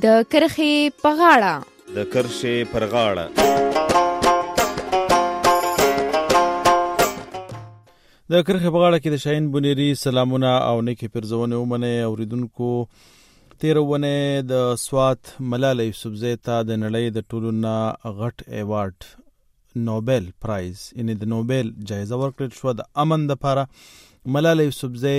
د کرښې په غاړه. د کرښې پر غاړه. د کرښې په غاړه کې د شاهین بونیری سلامونه او نیکې پرزونه ومنه اوریدونکو. تیرونه د سوات ملاله یوسفزۍ ته د نړۍ د ټولو نه غټ ایوارډ نوبل پرایز یعنی د نوبل جایزه ورکړل شو د امن لپاره. ملاله یوسفزۍ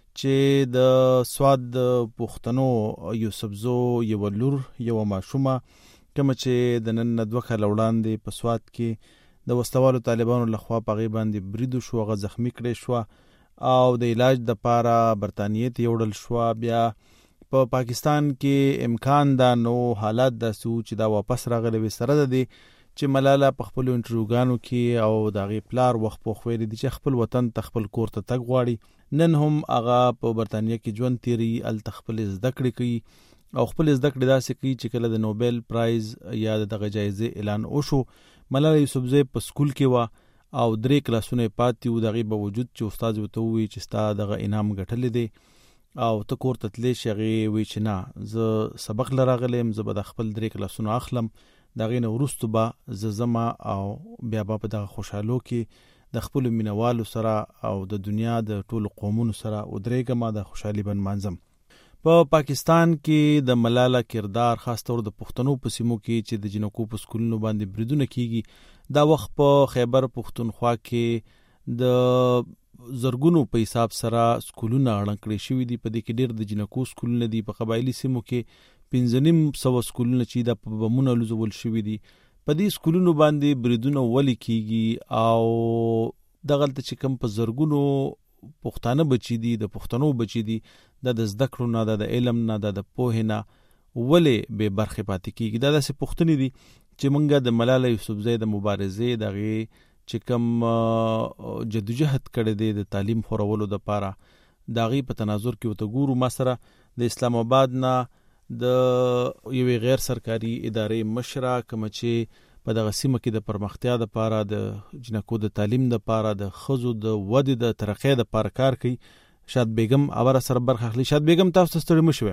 چې د سوات د پښتنو یوسفزو یو لور یو ماشومه کوم چې د نن 2 کال وړاندې په سوات کې د وسلوالو طالبانو لخوا په غي باندې بریدو شو، غ زخمی کړي شو او د علاج د لپاره برتانیې ته وړل شو. بیا په پاکستان کې امکان دا نو حالات د سوچ دا واپس راغلي وي سره د چې ملاله په خپل انټروګانو کې او د غي پلار وخت په خوې دي چې خپل وطن ته خپل کور ته تګ غواړي. نن هم هغه په برتانیې کې ژوند تیری ال تخپل زده کړې کوي او خپل زده کړې داسې کوي چې کله د نوبل پرایز یا دغه جایزه اعلان وشو. ملاله یوسفزۍ په سکول کې و او 3 کلاسونه پاتې و. دغه باوجود چې استاد وته وی چې ستا دغه انعام ګټل دي او ته کور ته تلې شغي وی چې نه زه سبق لراغلم، زه به د خپل 3 کلاسونه اخلم، دغه نو ورستو به زما او بیا په دغه خوشحالو کې د خپل مینوالو سره او د دنیا د ټولو قومونو سره او درېګه د خوشحالي بن منظم. په پاکستان کې د ملاله کردار خاص طور د پښتنو په سیمو کې چې د جنکو په سکولونو باندې بریدونه کیږي دا وخت په خیبر پښتونخوا کې د زرګونو په حساب سره سکولونه اړه کړی شوی دي. په دې کې ډېر د جنکو سکولونه دي. په قبایلی سیمو کې 1500 سکولونه چې د بمونو لزول شوی دي. په دې سکولونو باندې بریدونه ولې کیږي او دغلت چې کم په زرګونو پښتانه بچی دي د پښتنو بچی دي د زده کړو نه د علم نه د پوهې نه ولې به برخه پاتې کیږي. دا داسې پښتني دي چې مونږه د ملاله یوسفزۍ د مبارزې دغه چې کم جدوجہد کړي دي د تعلیم خورولو د پاره دغه په تناظر کې وته ګورو. ما سره د اسلام آباد نه د یو غیر سرکاري ادارې مشره کوم چې په دغه سیمه کې د پرمختیا د پاره د جنکو د تعلیم د پاره د خزو د ودې د ترقې د پاره کار کوي. شاد بیگم اور سره برخه اخلي. شاد بیگم تاسو ستړي مشوي.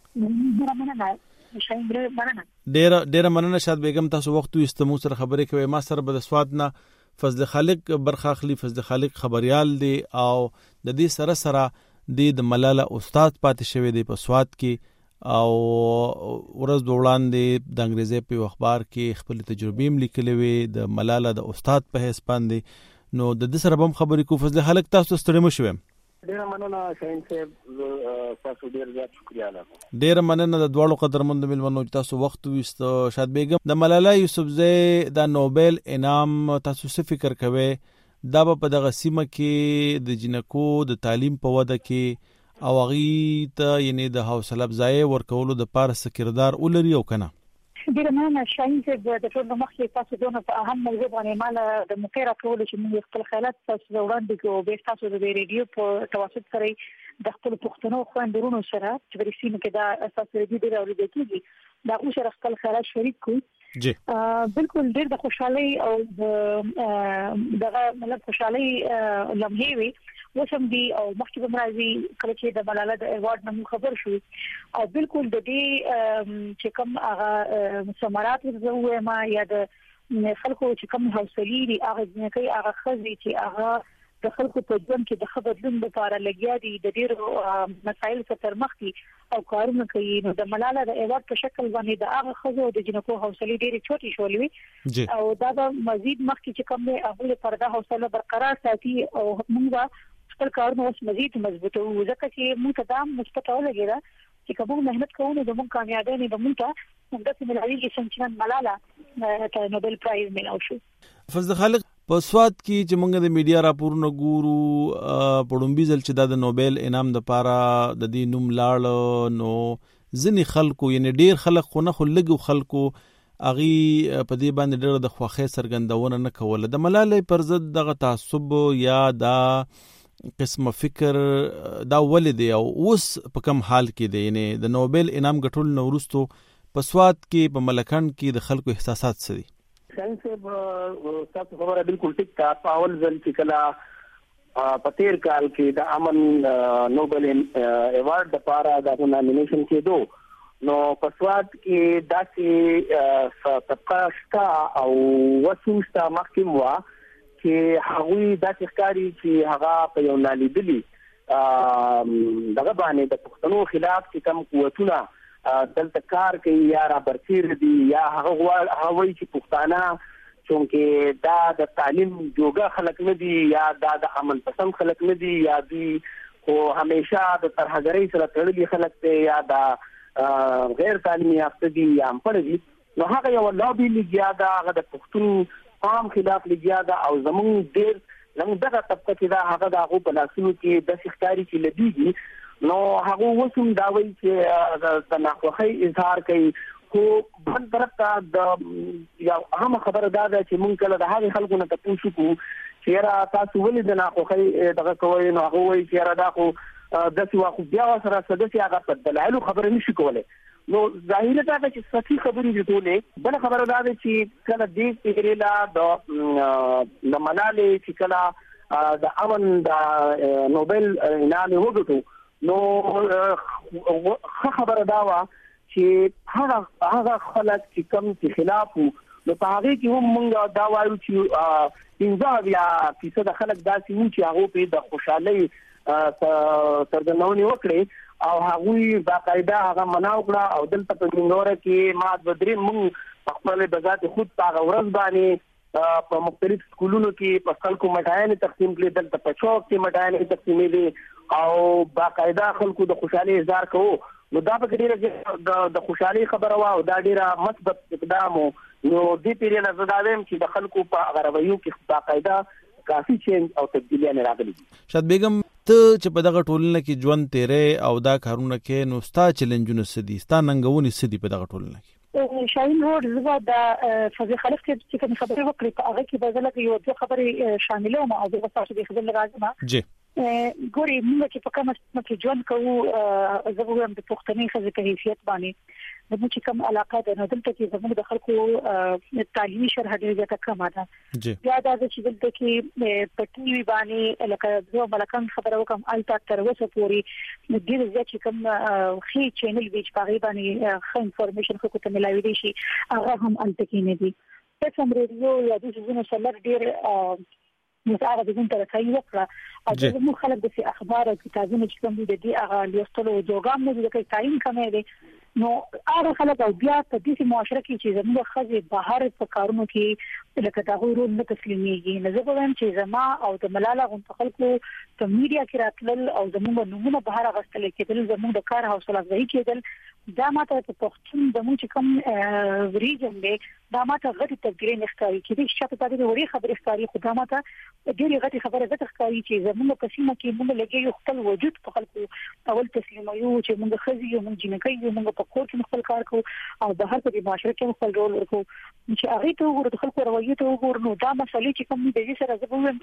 ډېر مننه شاد بیگم تاسو وخت استمو سره خبرې کوي. ما سره به د سواد نه فضل خالق برخه اخلي. فضل خالق خبريال دی او د دې سره سره د ملاله استاد پاتې شوی دی په سواد کې او ورځ وړاندې د انګریزي په اخبار کې خپل تجربې لیکلې وي د ملاله د استاد په حساب باندې. نو د دې سره هم خبرې کو. فضل خالق تاسو ستړي مشوي. ډیر مننه شاهین صاحب تاسو ډیر زیات شکریا لرم. ډیر مننه د دوړو قدرمند ملمنو تاسو وخت وست. شاد بیگم د ملاله یوسفزۍ د نوبل انعام تاسو څه فکر کوئ دا په دغه سیمه کې د جنکو د تعلیم په وده کې او غي ته یعنی د حوصله افزای ورکولو د پاره کردار ولري او کنه؟ ډیر مننه شاهین صاحب د ټول مخکې تاسو دونه په اهم موضوع باندې مال د مقرره کول چې موږ خپل خیالات تاسو وړاندې کوو. به تاسو د ریډیو په توسط سره د خپل پښتنو خويندرونو سره چې په سیمه کې دا اساس ریډیو ډیر اوریدل کیږي دا اوس سره خپل خیالات شریک کوو. جی بالکل ډیر د خوشحالي او دغه مطلب خوشحالي لمحې وي وسم دي او مخکې به مرাজি کله چې د ملاله د ایوارډ نوم خبر شو او بالکل د دې چې کوم هغه ثمرات ورزوه ما یا د خلکو چې کوم حوصله دي هغه نه کوي هغه خزي چې هغه د خلکو په ژوند کې د خبرلون لپاره لګیا دي د ډیرو مسایل سره مخ دي او کارونه کوي. نو د ملاله د ایوارډ په شکل باندې د هغه خزو د جنکو حوصله ډیره چوټي شولې او دا د مزید مخکې چې کوم هغه لپاره د حوصله برقرار ساتي او موږ خپل کارونه اوس مزید مضبوطو ځکه چې موږ ته دا مثبت ولګیدا چې کوم مهنت کوو د موږ کامیابی نه د موږ د ملالي چې ملاله ته نوبل پرایز ملو شو. فضل خالق په سواد کې چې موږ د میډیا راپورونه ګورو پړومبي ځل چې د نوبل انعام د پاره د دې نوم لاړ نو ځنی خلکو یعنی ډیر خلک خو نه خلګو خلکو اغي په دې باندې ډېر د خوخه سرګندونه نه کوله. د ملاله پر ضد دغه تعصب یا دا قسم فکر دا ولې دی او اوس په کوم حال کې دی یعنی د نوبل انعام ګټل نو ورستو په سواد کې په ملکان کې د خلکو احساسات څه دي؟ شاهین صاحب تاسو خبره بالکل ټیک ده. په اول ځل چې کله په تیر کال کې د امن نوبل ایوارډ لپاره د نامینیشن کېدو نو په سواد کې داسې طبقه شته او وسوسته محکم وا چې هغه داسې ښکاری چې هغه په یو نالیدلی دغه باندې د پښتنو خلاف چې کوم قوتونه دلته کار کوي یا را برسیر دي یا هغه وایي چې پښتانه چونکه دا د تعلیم جوګه خلک نه دي یا دا د امن پسند خلک نه دي یا دوی خو همیشه د ترهګرۍ سره تړلي خلک دي یا د غیر تعلیمي یافته دي یا امپړ دي نو هغه یو لابي لګیا دا هغه د پښتون عام خلاف لګیا دا او زمون ډیر زموږ دغه طبقه چې دا هغه د هغو په لاسونو کې د ښکاری چې لدیږي نو هغه وسوم دا وایي چې د ناخوښۍ اظهار کوي خو بل طرف ته د یو اهم خبره دا ده چې مونږ کله د هغې خلکو نه تپوس وکړو چې یاره تاسو ولې د ناخوښۍ دغه کوئ نو هغه وایي چې یاره دا خو داسې وا خو بیا ورسره څه داسې هغه په دلایلو خبره نه شي کولی نو ظاهره دا ده چې صحیح خبرې دي ټولې بله خبره دا ده چې کله دې پیرېلا د ملالې چې کله د امن د نوبل انعام وګټو نو ښه خبره دا وه چې هغه خلک چې کوم چې خلاف وو نو په هغې کې هم موږ دا وایو چې 50% خلک داسې وو چې هغو پرې د خوشحالۍ څرګندونې وکړې او هغوی باقاعده هغه منا وکړه او دلته په منګوره کې ما د درې موږ په خپل بذات خود په هغه ورځ باندې په مختلف سکولونو کې په خلکو مټایانې تقسیم کړې دلته په چوک کې مټایانې تقسیمېدې او باقاعده خلکو د خوشحالۍ اظهار کوو نو دا په ډیره د خوشحالۍ خبره وه او دا ډیره مثبت اقدام و نو دې پیرې نه زه دا وایم چې د خلکو په هغه رویو کې باقاعده کافي چینج او تبدیلیانې راغلي دي. شاد بیګم ته چې په دغه ټولنه کې ژوند تیرې او دا کارونه کې نو ستا چیلنجونه څه دي ستا ننګونې څه دي په دغه ټولنه کې؟ شاهین روډ زه د فضل خلف چې کوم خبرې وکړې په هغه کې به زه لکه یو دوه خبرې شاملوم او زه به تاسو د خبرې راځم جی ګوري موږ چې په کومه کې ژوند کوو زه وایم د پښتني ښځې په حیثیت باندې زموږ چې کوم علاقه ده نو دلته کې زموږ د خلکو تعلیمي شرح ډېره زیاته کمه ده بیا دا چې دلته کې په ټي وي باندې لکه زه ملکان خبره وکم الته تر اوسه پورې ډېر زیات چې کوم خي چینل ویچ په غیبه باندې ښه انفارمیشن خو ته ملایوي دي شي هغه هم الته کې نه دي تاسو ریډیو یا د څه سره ډېر مزاره د ګون ترڅای وکړه او د مو خلک د اخبار او کتابونو چې کوم دي د دې هغه لیستلو جوګام نه دي چې تعین کمې دي نو هغه خلک او بیا په دې معاشره کې چې زموږ خځې بهر په کارونو کې لکه دا غوړو نه تسلیمېږي نه زه وایم چې زما او د ملاله غون په خلکو په میډیا کې راتلل او زموږ نمونه بهر غستل کېدل زموږ د کار حوصله ځای کېدل دا ماته په پښتون د مو چې کوم ریجن دی دا ماته غټي تبدیلی نختاري کې چې په دې وړي خبرې ښکاری خو دا ماته ډېری غټي خبره زته ښکاری چې زموږ په سیمه کې موږ لګي یو خپل وجود په خلکو اول تسلیمایو چې موږ خزي یو موږ جنکې یو موږ په کور کې خپل کار کوو او د هر په معاشره کې خپل رول ورکو چې هغه ته وګورو د خلکو رویه ته وګورو نو دا مسلې چې کوم د دې سره زبوم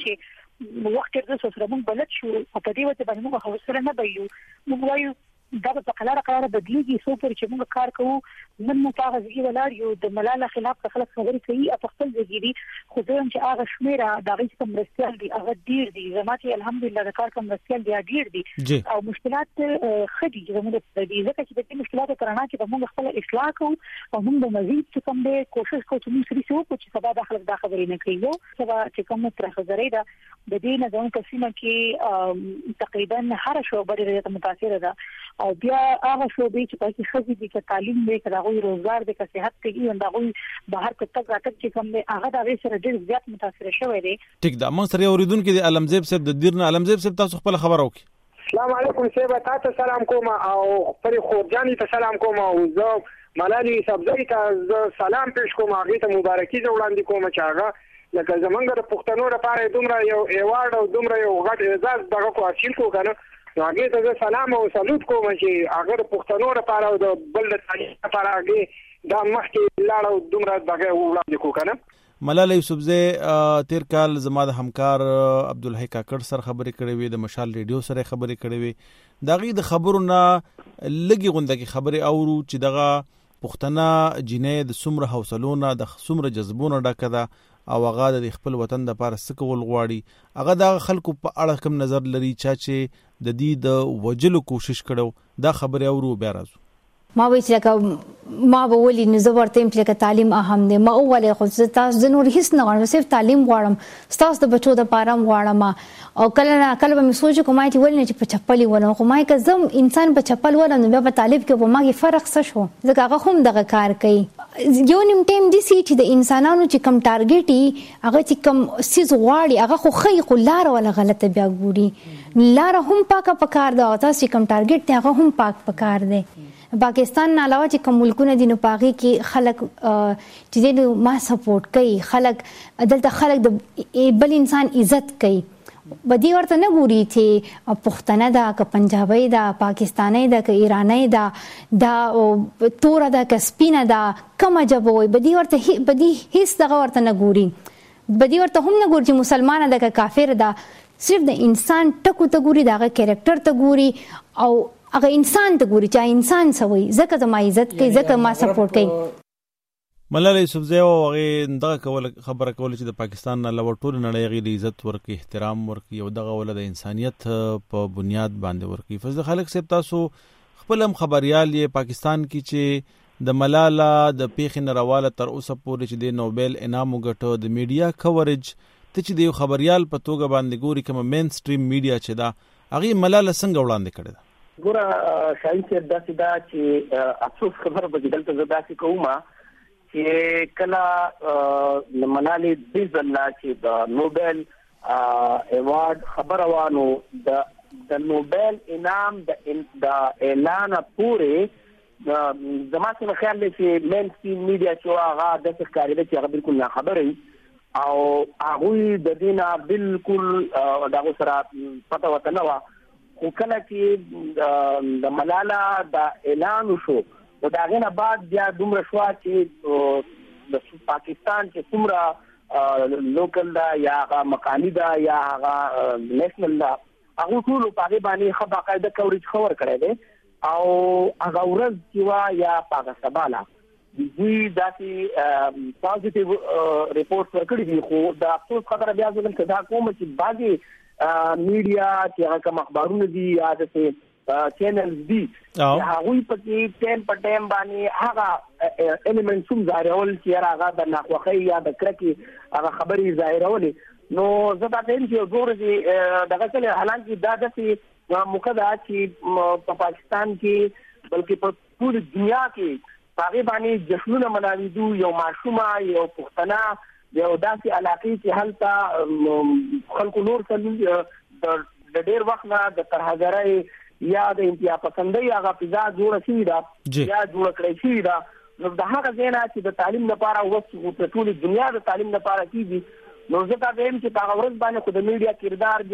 چې وخت تر څو سره موږ بلد شو په دې وجه باندې موږ حوصله نه بایو موږ وایو دا په قلاره بدلیږي سو پر چې موږ کار کوو نن مو هغه ځای ولاړ یو د ملاله خلاف خلک خبرې کوي په خپل ځګيري خو دوی چې هغه شمیره د غي کوم رسال دي هغه ډیر دي زماتي الحمدلله د کار کوم رسال دي ډیر دي او مشکلات خدي زموږ د دې ځکه چې د دې مشکلاتو ترانه کې موږ خپل اصلاح کوو او موږ د مزید کوم به کوشش کوو چې موږ سړي سو چې سبا د خلک دا خبرې نه کوي سبا چې کوم تر خزري ده د دې نه زموږ قسمه کې تقریبا هر شعبه ډیره متاثر ده او بیا هغه شوبې چې پکې خزي دي چې تعلیم دې کړه روزګار دې که صحت کې یې اندغه بهر کته غاټک چې کوم دې هغه د سره ډېر زیات متاثر شوی دی ټیک دا موږ سره اوریدونکو د علمزیب صاحب د دیرنه علمزیب صاحب تاسو خپل خبر اوکي السلام علیکم صاحب تاسو سلام کوم او پر خورجانی ته سلام کوم او زه ملالي سبزی ته سلام پېښ کوم هغه ته مبارکي وړاندې کوم چې هغه لکه زمونږ د پښتنو لپاره دومره یو ایوارډ او دومره یو غټ اعزاز دغه کو حاصل کو کنه هغه ته سلام او سلوټ کوم چې هغه د پښتنو لپاره او د بل د تعلیم لپاره هغه دا مخکې لاړو دومره دغه وړاندې کو کنه ملاله یوسفزی تیر کال زما د همکار عبدالحی کاکړ سره خبرې کړې وې د مشال ریډیو سره خبرې کړې وې دغه د خبرونه لګي غونډه کې خبرې اورو چې دغه پښتنه جنې د سمره حوصلونه د سمره جذبونه ډکه ده او هغه د خپل وطن د لپاره سکول غواړي هغه د خلکو په اړه کوم نظر لري چې د دې د وجلو کوشش کړو دا خبره اورو بیا راځو ما وی چې ما به ولي نه زه ورته يم چې تعلیم اهم دی ما اوله خو تاسو د نور هیڅ نه غواړم صرف تعلیم غواړم تاسو د بچو د پاره غواړم او کله به مې سوچ کوم چې ولنه چې په چپلې ولم خو ما که زم انسان په چپل ولم نو بیا په طالب کې به ما فرق څه شو ځکه هغه هم دغه کار کوي یو نیم ټیم دي چې د انسانانو چې کم ټارګټي هغه چې کم سیز غواړي هغه خو خی خو لار ولا غلطه بیا ګوري لار هم پاکه پکار ده او تاسو کم ټارګټ ته هغه هم پاک پکار ده پاکستان نه علاوه چې کوم ملکونه دي نو پاغي کې خلک چې نو ما سپورټ کوي خلک دلته خلک د بل انسان عزت کوي بدی ورته نه ګوري چې پښتنه دا که پنجابي دا پاکستاني دا که ایرانی دا تور دا که سپینه دا کومه جبه وي بدی هیڅ دغه ورته نه ګوري بدی ورته هم نه ګوري چې مسلمان دا که کافر دا صرف د انسان ټکو ته ګوري دغه کریکټر ته ګوري او هغه انسان ته ګوري چې انسان سوي زکه زما عزت کوي زکه ما سپورټ کوي ملالۍ یوسفزۍ هغه دغه خبره کوله چې د پاکستان نه علاوه ټول نړۍ غي د عزت ورکړي احترام ورکړي او دغه ول د انسانيت په بنیاد باندې ورکړي فضل خالق صاحب تاسو خپل هم خبريال یې پاکستان کې چې د ملاله د پیښې نړیواله تر اوسه پورې چې د نوبل انعام وګټو د میډیا کوریج ته چې د خبريال په توګه باندې ګوري کوم مین سټریم میډیا چې دا هغه ملاله څنګه وړاندې کړي ګوره شاهین صاحب داسې دا چې افسوس خبر به دلته زه داسې کوم چې کله ملالۍ د ځلا چې د نوبل ایوارډ خبره وانه د نوبل انعام د اعلان پورې زما څه خیال دی چې مین سټریم میډیا چې هغه د ښکاري چې هغه بالکل نه خبرې او هغه د دینه بالکل دغه سره پته وته نه خو کله چې د ملاله د اعلان وشو دا غنه بعد بیا دومره شو چې د پاکستان چې څومره لوکل دا یا مقامی دا یا نېشنل دا هغه ټول په هغه باندې خبره قاعده کوریج خبر کړی دی او هغه ورځ چې وا یا پاکستان دوی داسې پوزټیو ریپورت ورکړي دي خو د افسوس خبره بیا زموږ ته دا کوم چې بعضي میډیا چې هغه مخبارونه دي یا د چینلز دي هغه په کې ټیم په ټیم باندې هغه الیمنټ سم ظاهرول چې هغه د ناخوخي یا د کرکی هغه خبري ظاهرول نو زه دا وایم چې زور دي دغه څه حالانکه دا د مقدمه چې په پاکستان کې بلکې په ټول دنیا کې هغه باندې جشنونه مناوي یو معصومه یو پښتنه یو داسې علاقې چې هلته خلکو نور څه د ډېر وخت نه د ترهګرۍ یا د انتها پسندۍ هغه فضا جوړه شوې ده یا جوړه کړې شوې ده نو د هغه ځای نه چې د تعلیم لپاره وخت په ټول دنیا د تعلیم لپاره کیږي نو زه دا وایم چې هغه ورځ باندې خو د میډیا کردار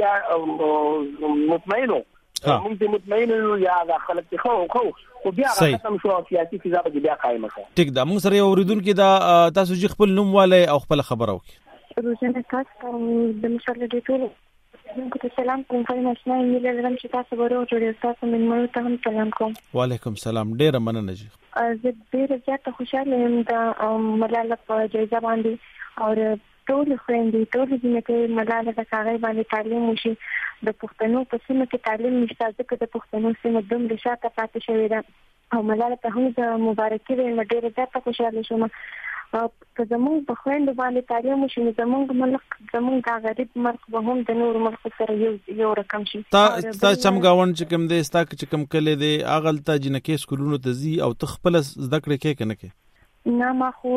بیا مطمئنو مونږ مطمئنو یا د خلک خو بیا ختم شو سیاسي فضا به بیا قائم شي ټیک دا موږ سره اوریدونکو دا تاسو چې خپل نوم والي او خپل خبرو کې روزنه تاسو د مشرلې ټول کوم سلام کوم فینانسي ایمیل لرم چې تاسو ورو جوړې تاسو من مو ته هم سلام کوم وعلیکم السلام ډیر مننه جی زه ډیر زیاته خوشاله یم د ملاله په جایزه باندې او ټول خويندې ټول دې کې ملاله د هغه باندې تعلیم وشي د پښتنو په سیمه کې تعلیم نشته ځکه د پښتنو سیمه دومره شاته پاتې شوې ده او ملاله ته هم د مبارکي ویل ډېر زیاته خوشاله شوم که زموږ په خويندو باندې تعلیم وشي زموږ ملک زموږ د غریب ملک به هم د نور ملک سره یو رقم شي تا چمګاون چې کوم دې ستا چې کوم کله دې اغلته جنکه سکولونو ته زی او تخپل زده کړې کې کنه کې نه ما خو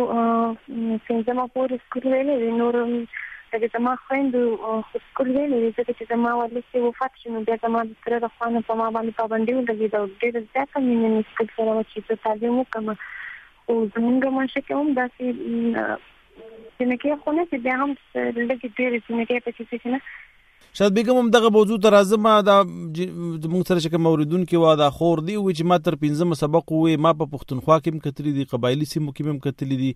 څنګه پورې سکول ویلې نور د زما خويندو سکول ویلې چې زما ولې وفات شونه بیا زما د سره د خوانه په ما باندې پابندي ولګي دا ډېر ځکه مې سکول سره چې تعلیم وکم او زمونږ ماشه کوم داسې چې خو نه چې بیا هم لږ ډېر چې پکې څه نه شاید بیگم هم دغه موضوع ته راځم دا موږ سره چې کوم اوریدونکو وا دا خور دی او چې ما تر 15 سبق وې ما په پښتونخوا کې هم کتلی دي قبایلی سیمو کې هم کتلی دي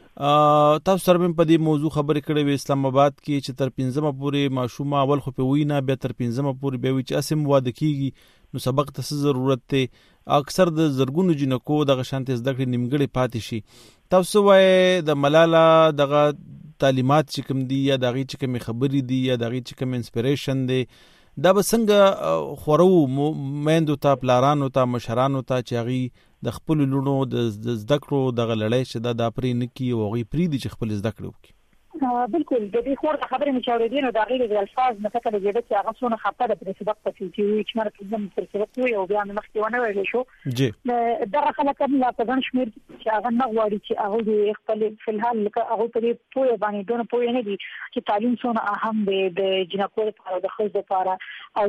تاسو سره په دې موضوع خبرې کړې وې اسلام آباد کې چې تر 15 پورې ماشومه اول خو په وینا به تر 15 پورې به وي چې اسم واده کیږي نو سبق ته ضرورت ته اکثر د زرګونو جنکو دغه شانت زده کړې نیمګړې پاتې شي تاسو وای د ملاله دغه تعلیمات چې کوم دي یا دغه چې کوم خبرې دي یا دغه چې کوم انسپریشن دي دا به څنګه خورو میندو ته پلارانو ته مشرانو ته چې هغه د خپل لونو د زده کړو د غلړې چې دا پرې نکی او غي پری دي چې خپل زده کړو. بالکل د دې خور خبرې مشاورین او د غیر د الفاظ نه فکر لګیږي چې هغه څونه خپه ده په سبق پسې چې چې مرکه زموږ پر سبق وي او بیا مخکې ونه ویل شو جی دا خلک هم لا په ځان شمیر چې هغه نه غواړي چې هغه خپل په الحال لکه هغه په دې پوهه باندې دونه پوهه نه دي چې تعلیم څونه اهم دی د جنکو لپاره د ښځو لپاره او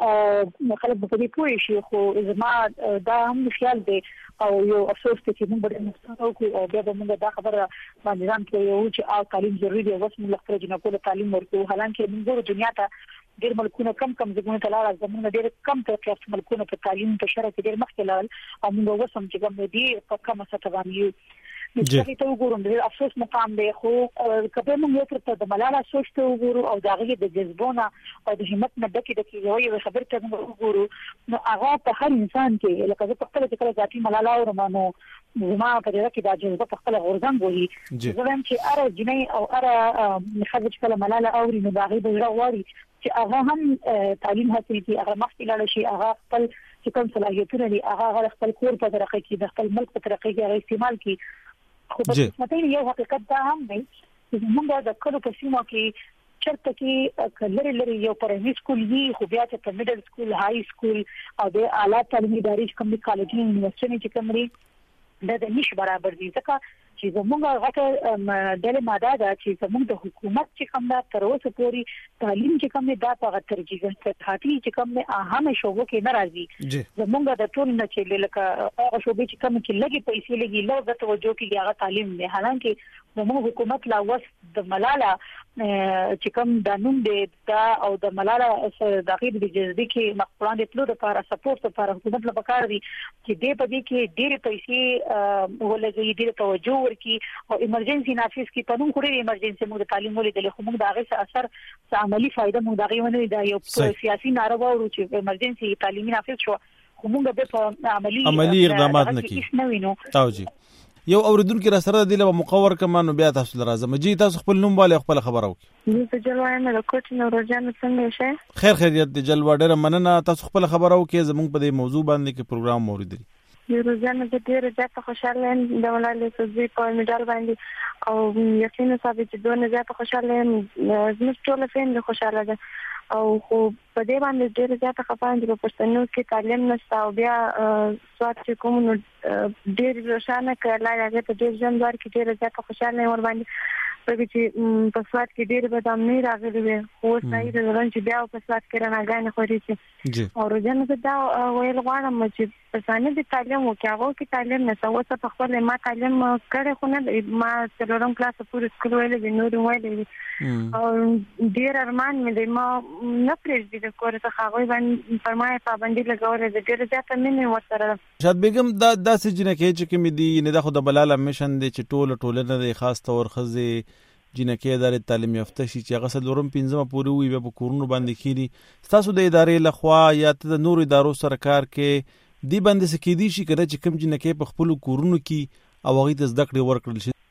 دا خلک په دې پوهه شي خو زما دا هم خیال دی او یو افسوس چې موږ به مستقو او بیا به موږ دا خبره باندې ځان کې یو چې تعلیم ضروري دی اوس موږ خپل جنکو له تعلیم ورکو حالانکه موږ دنیا ته ډېر ملکونه کم زموږ ته لاره زموږ ډېر کم ترکیب ملکونه په تعلیم په شرط ډېر مخکې لاړ او موږ وسم چې کوم دي په کومه سطح باندې چې ته وګورم د افسوس مقام دی خو کله موږ یو تر د ملاله سوچ ته وګورو او دغه د جذبونه او د همت نه ډکه یو خبر ته وګورو نو هغه په هر انسان کې لکه زه په خپل کې کله ذاتي ملاله او رمانو زما په دې کې د جذبه په خپل غورځم وایي زم چې اره جنې او اره خرج کله ملاله او نو دغه د غوړي چې هغه هم تعلیم حاصل کړي هغه مخکې لاړ شي هغه خپل چې کوم صلاحیتونه لري هغه خپل کور په طریقې کې د خپل ملک په طریقې کې هغه استعمال کړي خو په متن یو حقیقت دا هم دی چې موږ د کلو په سیمه کې چرته کې لري یو پرایمري سکول وی خو بیا چې میډل سکول های سکول او د اعلی تعلیمي ادارې کوم کالجونه یونیورسيټي چې کوم لري د نش برابر دي ځکه چې زموږ غټه د ماده دا چې زموږ د حکومت چې کوم دا تر اوسه پورې تعلیم چې کوم دا په ترجیح هاتي چې کوم اهم شوبو کې ناراضي زموږ د ټول نه چې لکه هغه شوبې چې کوم کې لګي پیسې لګي لږ د توجه کې هغه تعلیم نه حالانکه زموږ حکومت لا وس د ملاله چې کوم د نوم دی دا او د ملاله د غیر د جذبې کې مخکړان د تلو لپاره سپورټ لپاره حکومت لپاره کار دي چې دې په دې کې ډېر پیسې ولګي ډېر توجه ورکي او ایمرجنسي نافذ کی په نوم خوري ایمرجنسي موږ د تعلیم ولې د موږ د هغه اثر عملی فائدہ موږ دغه ونه دا یو سیاسي ناروا ورو چې ایمرجنسي تعلیمي نافذ شو خو موږ به عملی اقدامات نه کوي او جی یو اوریدونکو را سره د له مقور کما نو بیا تاسو لرازم جی تاسو خپل نوم والے خپل خبرو زه په جلوه یم د کوټ نو روزانه څنګه شي خیر خیریت د جلوه ډیره مننه تاسو خپل خبرو کې زموږ په دې موضوع باندې کې پروګرام موریدلی یو روزانه د ډیره ځکه خوشاله یم د ولالې سوزي په میډال باندې او یقینا ثابت چې دوه زیات خوشاله یم زموږ ټول فین خوشاله ده او خو په دې باندې ډېر زیات خفان دي په پښتنو کې تعلیم نشته او بیا سواد چې کوم نو ډېر روښانه کړل هغه ته ډېر ځم ور کې ډېر زیات خوشاله ور باندې په چې په سواد کې ډېر بدام نه راغلي وي خو صحیح ده چې بیا په سواد کې رانګان خوري چې او روزانه دا ویل غواړم چې په ثاني د تعلیم او کې هغه کې تعلیم نه سوت په خپل ما تعلیم کړې خو نه ما څلورم کلاس پورې سکول ویلې د نور ویلې او ډېر ارمان مې د ما نه پرېږدي د کور څخه هغه باندې فرمایي پابندي لګولې د ډېر زیات مې ورسره شاد بیگم دا سجنه کې چې کوم دي نه د خود بلاله میشن دي چې ټوله نه خاص تور خزي جنکه ادارې تعلیم یافته شي چې هغه سلورم پنځمه پورې وي په کورونو باندې کېږي تاسو د ادارې لخوا یا د نور ادارو سره کار کې دی باندې سکیدي شي کړه چې کوم جنکه په خپل کورونو کې او هغه ته زده کړې ورکړل شي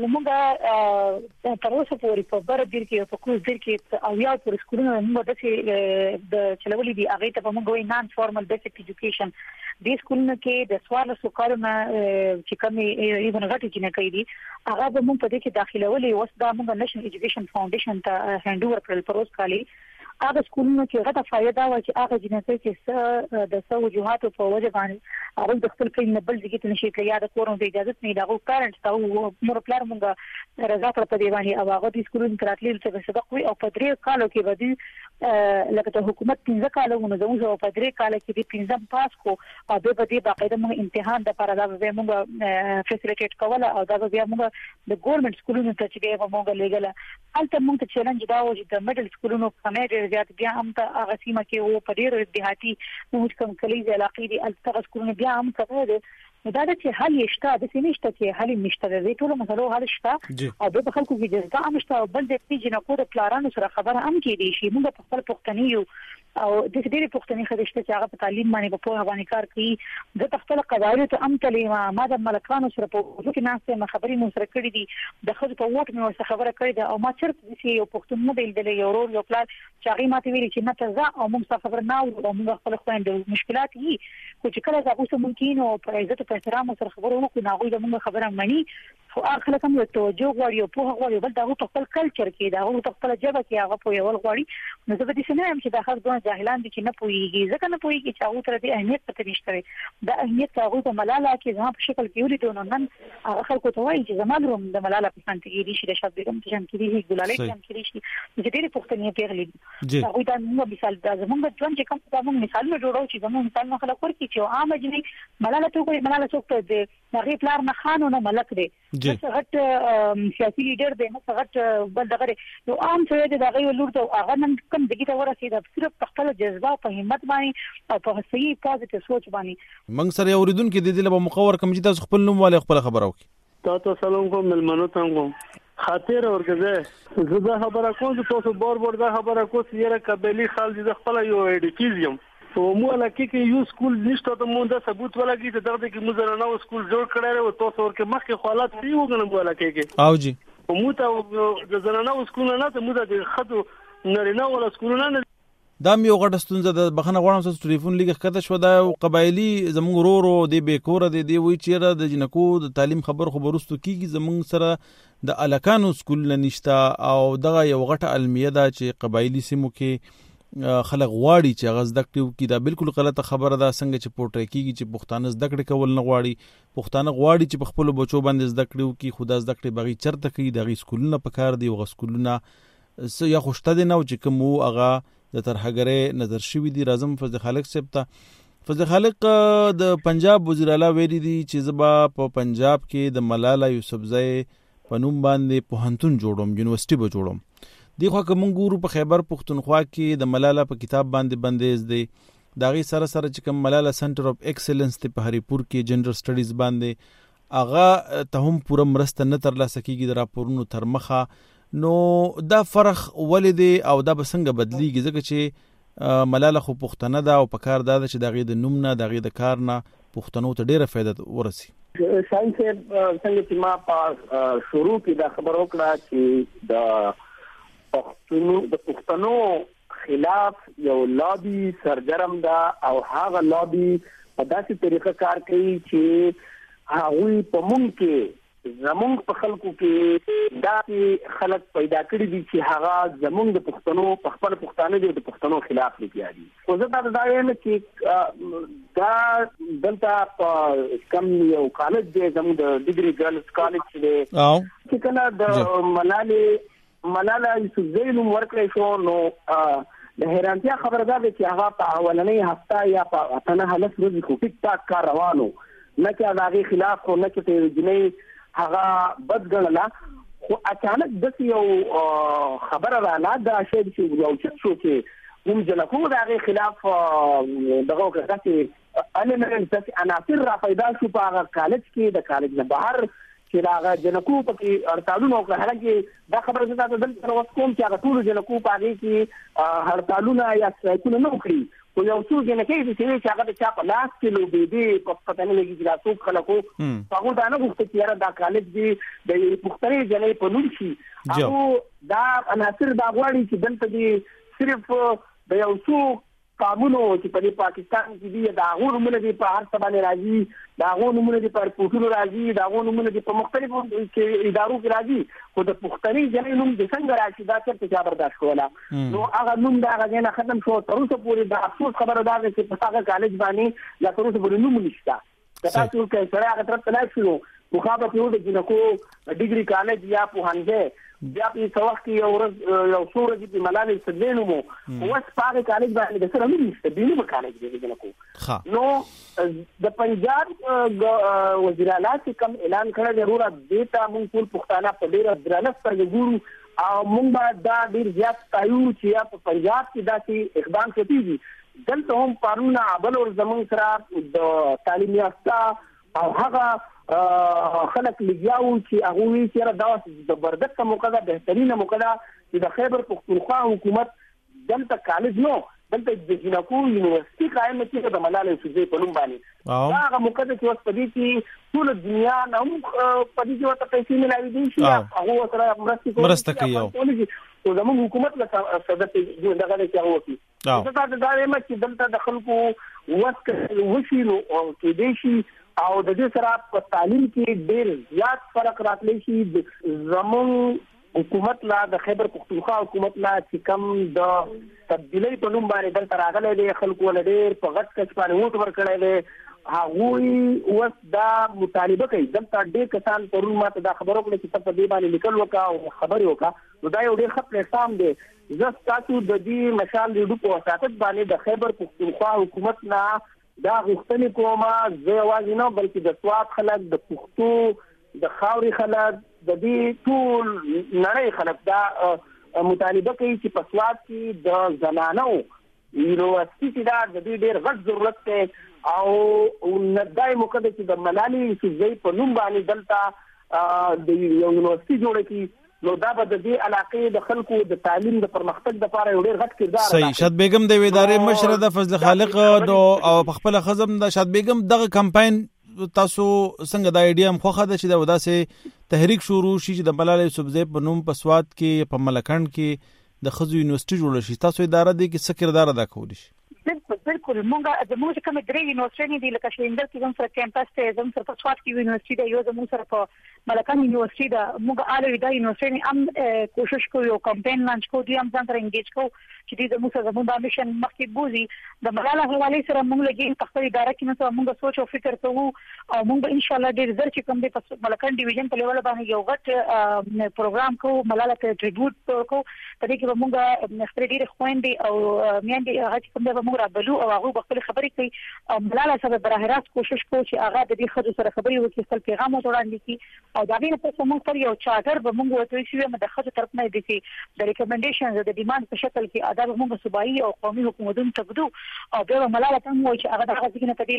موږ تر اوسه پورې په بر دیر کې په کوز دیر کې او یا پر سکولونو موږ د چلولې دي هغه ته موږ وایي نان فارمل بیسیک ایجوکیشن د سکولونو کې د سوال سوکارونه چې کومې ایون غټي چې نه کوي هغه به موږ په دې کې داخلولې اوس دا موږ نېشنل ایجوکیشن فاونډیشن ته هند ورکړل پروس کالي هغه سکولونو کې غټه فائدہ و چې هغه جنسي چې د څو وجوهات په وجه باندې هغه د خپل کلی نه بل ځای ته نشي کېیا د کورونو د اجازه نه دغه کارنټ تاو مور پلار مونږه رضا کړ په دی باندې او هغه د سکولونو تراتلی چې سبق وي او په درې کالو کې بدی لکه ته حکومت 15 کالو زموږ په درې کال کې د 15 پاس کو او به بدی باقاعده موږ امتحان د پر دا به موږ فیسیلیټیټ کوله او دا بیا موږ د ګورنمنت سکولونو ته چې موږ لګل البته موږ ته چیلنج دا و چې د میډل سکولونو کمې زیات بیا هم ته هغه سیمه کې وو په ډېر دیهاتي موږ کوم کلیزه علاقې دي البته سکولونه بیا هم کوي دا چې حل یشته د سیمشته کې حل نشته د ټولو مسلو حل شته او د خلکو کې جزا امشته او بل د جنکو د پلانونو سره خبره هم کېدي شي موږ په خپل پښتني یو او د دې پښتني خدشته چې هغه په تعلیم باندې په افغاني کار کوي د تخصص قواعد ته ام کلمه ما د ملکانو سره په وګړو کې ناسته خبرې مو سره کړې دي د خځو په ووټ مې ورسره خبره کړې ده او ما چرته چې یو پښتون نه دی یو ورور یو پلان چې هغه ماته ویلي چې نه ته او موږ خبر نه او موږ خپل خويند مشکلات دي خو چې کله تاسو ممکن او په عزت او احترام سره خبرو وکړو نه غوډه موږ خبره مانی خو اخر کوم توجه غواړي او په غواړي بل دا په خپل کلچر کې دا په خپل ژبه کې هغه په یو غواړي نو زه به دې څنګه هم چې دا خلک دوه جاهلان دي چې نه پوهیږي ځکه نه پوهیږي چې هغه تر دې اهمیت پته نشته دا اهمیت هغه د ملاله کې زما په شکل کې ولیدو نو نن هغه خلکو ته وایي چې زما دروم د ملاله په شان کې دي چې د شاد بیگم په شان کې دي ګلالي په شان کې دي چې دې پښتني پیغلي هغه دا نو مثال دا زمونږ ژوند چې کوم دا موږ مثالونه جوړو چې زمونږ مثال نه خلک ورکړي چې عام جنې ملاله ته کوي ملاله څوک ته هغه پلار نه خانو نه ملک دی چې غټ سیاسي لیډر دی نه غټ بل دغه یو عام څه دی دغه لور ته هغه نن کوم دغه ته ورسېد صرف خپل جذبه په همت باندې او په صحیح پوزټیو سوچ باندې موږ سره اوریدونکو د دې لپاره مقور کم چې تاسو خپل نوم والے خپل خبرو کی تاسو سلام کوم ملمنو څنګه خاطر ورګه زه دا خبره کوم چې تاسو بار دا خبره کوم چې یره قبلي خال دي خپل یو ایډیکیزم او مو لکه کې یو سکول نشته ته مونږ د ثبوت ولګي چې دغه کې موږ نه نو سکول جوړ کړی او تاسو ورکه مخکې حالات فری وګڼم ولکه کې او جی مو ته د زنانه سکول نه ته موږ د خدو نرینه ولا سکول نه دا یو غټ ستونزه د بخنه غواړم تاسو ټلیفون لیک کته شو دا قبایلی زموږ ورورو دی بیکور دی وی چیرې د جنکو د تعلیم خبرستو کیږي زموږ سره د الکانو سکول نه نشتا او دغه یو غټه علمیه ده چې قبایلی سیمو کې خلک غواړي چې غز دکټیو کی دا بالکل غلطه خبره ده څنګه چې پورټری کیږي چې پښتانه زدکړه کول نه غواړي پښتانه غواړي چې په خپل بچو باندې زدکړیو کی خدا زدکړي بغي چرته کوي دغه سکولونه پکار دی او سکولونه یا خوشته دي نه چې کوم هغه د ترهګره نظر شوی دی راځم فضل خالق صاحب ته فضل خالق د پنجاب وزیر اعلی ویلي دي چې زبا په پنجاب کې د ملاله یوسفزئی په نوم باندې پوهنتون جوړوم یونیورسيټي به جوړوم دیخوا کوم ګورو په خیبر پختونخوا کې د ملاله په کتاب باندې بندیز دی داغي سره چې کوم ملاله سنټر اف ایکسلنس ته په هریپور کې جنډر سټډیز باندې اغه ته هم پوره مرسته نه ترلاسه کیږي د راپورونو تر مخه نو دا فرق ولې او دا بسنګ بدلیږي ځکه چې ملاله خو پښتنه ده او په کار ده چې دغه د نوم نه دغه د کار نه پښتنو ته ډیره فائدہ ورسي ساينس څنګه چې ما په شروع کې دا خبر وکړه چې د پښتنو خلاف یو لابي سرګرم ده او هغه لابي په داسې طریقه کار کوي چې هغه په مونږ کې زمونږ په خلکو کې داسې خلک پیدا کړی دي چې هغه زمونږ د پښتنو په خپل پښتانه دي د پښتنو خلاف لګیا دي خو زه دا وایم چې دا دلته کم یو کالج دی زموږ د ډیګري ګرلز کالج دی چې کله د ملاله یوسفزئی نوم ورکړی شو نو د حیرانتیا خبره ده چې هغه په اولنۍ هفته یا په اتنه هلس ورځې خو ټیک ټاک کار روانو نه چې هغه خلاف خو نه چې جنې هغه بدګنلا خو اچانک د یو خبره را نه دا شی چې یو څه شو چې هم جنکو د هغه خلاف دغه کړه چې انمنت چې عناصر را پیدا شو په هغه کالج کې د کالج نه بهر چې هغه جنکو په کې هړتالونه وکړه هغه دا خبره ده چې دلته اوس کوم چې هغه ټول جنکو په هغه کې هړتالونه یا ستایونه نه وکړي خو یو څو جنکې چې هغه چا په لاس کې لوبې دي په پته نه لګي چې تاسو خلکو هغه دا نه غوښتي چې دا کالج دی د پښتني جنې په نوم شي هغه دا عناصر دا غواړي چې دلته دي صرف د یو څو قانونو چې په پاکستان کې دي دا غوړمونه دي په هر څه باندې راځي دا غوړمونه دي په پورتونو راځي دا غوړمونه دي په مختلفو ادارو کې راځي خو د پښتني جنې نوم د څنګه راشي دا څه برداشت کوله نو هغه نوم دا هغه نه ختم شو تر اوسه پورې دا افسوس خبره ده چې په هغه کالج باندې لا تر اوسه پورې نوم نشته دا تاسو کې سره هغه طرف ته شو مخابط یو د جنکو ډیګري کالج یا پوهنځي بیا په څوخ کې یو څوره چې ملاله یوسفزئی نوم اوس په کالج باندې د سره نشته دینه کالج دی جنکو نو د پنجاب وزیر اعلی چې کوم اعلان کړی ضرورت دیتا مونږ ټول پښتانه په ډیره درنه سترګې ګورو او مونږ دا ډیر زیات تایو چې په پنجاب کې داسې اقدام کوي دلته هم پرونه بل ور زمون سره د تعلیم یافته او هغه خلک لګیاو چې هغه وی چې دا د بردک موقع ده بهترینه موقع ده چې د خیبر پختونخوا حکومت دلته کالج نو دلته د جنکو یونیورسيټي قائم کړي د ملالۍ یوسفزۍ په نوم باندې هغه مقدس چې اوس په دې کې ټول دنیا نو په دې کې ورته پیسې ملایي دي چې هغه سره مرسته کوي او زموږ حکومت له صدر دغه له هغه کوي دا دایمه چې دلته د خلکو وشي نو کې دې شي او د دې سره په تعلیم کې ډېر زیات فرق راتلی شي زموږ حکومت لا د خیبر پختونخوا حکومت لا چې کم د تبدیلی په نوم باندې دلته راغلی دی خلکو له ډېر په غټ کچ باندې ووټ ورکړی دی هغوی اوس دا مطالبه کوي دلته ډېر کسان پرون ماته دا خبره وکړه چې ته په دې باندې لیکل وکړه او خبرې وکړه نو دا یو ډېر ښه پلیټفارم دی زه ستاسو د دې مشال ریډیو په وساتت باندې د خیبر پختونخوا حکومت نه دا غوښتنې کومه زه یوازې نه بلکې د سوات خلک د پښتو د خاوري خلک د دې ټول نړۍ خلک دا مطالبه کوي چې په سوات کې د زنانو یونیورسيټي دا د دې ډېر غټ ضرورت دی او ندای مقدس چې د ملالۍ یوسفزۍ په نوم باندې دلته د یونیورسيټي جوړه کی نو دا به د دې علاقې د خلکو د تعلیم د پرمختګ لپاره یو ډېر غټ کردار صحیح شاد بیگم د ادارې مشر د فضل خالق او په خپل خزم د شاد بیگم دغه کمپاین تاسو څنګه د ایډیا مخه ده چې دا وداسې تحریک شروع شي چې د ملالۍ یوسفزۍ په نوم په سوات کې په ملکند کې د خزو یونیورسيټي جوړ شي تاسو اداره دي کې څه کردار ادا کولی شي بالکل موږ کوم درې یونیورسيټي دي لکه شیندل کې زموږ سره کیمپس ته زموږ سره په سوات کې یونیورسيټي دی یو زموږ سره په ملکند یونیورسيټي دا موږ اله دا یونیورسيټي هم کوشش کوو یو کمپاین لانچ کوو دی هم ځان سره انګیج کوو چې د موږ سره زموږ میشن مخکې بوزي د ملالۍ حواله سره موږ لګي په خپل اداره کې نو موږ سوچ او فکر کوو او موږ ان شاء الله ډېر زر چې کوم د ملکند ډیویژن په لیول باندې یو غټ پروګرام کوو ملالۍ ته ټریبیوټ کوو په دې کې موږ خپل ډېر خويندې او میندې هغه کوم د موږ رابلو او هغه خپل خبرې کوي ملالۍ سره براه راست کوشش کوو چې هغه د دې خځو سره خبرې وکړي خپل پیغام وړاندې کړي او دا غوښنه په موږ پر یو چارټر به موږ وته چې د خځو طرف نه دي د ریکمنډیشنز د ډیماند په شکل کې دا موږ صوبایي او قومي حکومتونو ته بدو او بیا ملالۍ ته وایي چې هغه د غوښتنې په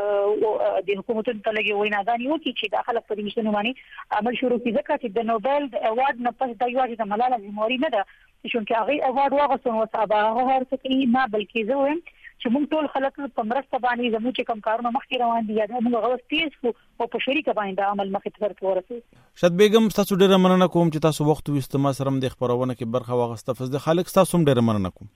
دې د حکومتونو ته لګي ویناګانی وکړي چې داخله په دې مشن باندې عمل شروع کړي ځکه چې د نوبل ایوارډ نه پس د یوازې د ملالۍ میموري نه ده چې هغه ایوارډ واغسته نو صاحب هر څه کې نه بلکې زه وایم چې موږ ټول خلک په مرسته باندې زموږ چې کوم کارونه مخکې روان دي یا موږ غوښتل تیز او په شریکه باندې عمل مخې ته ورسېږو شاد بیگم تاسو ډیره مننه کوم چې تاسو وخت وستما سره د خبرونه کې برخه واغسته فضل خالق تاسو ډیره مننه کوم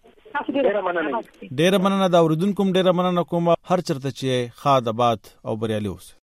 ډیره مننه دا اوریدونکو ډیره مننه کوم هر چرته چې خاد آباد او بریالي اوسه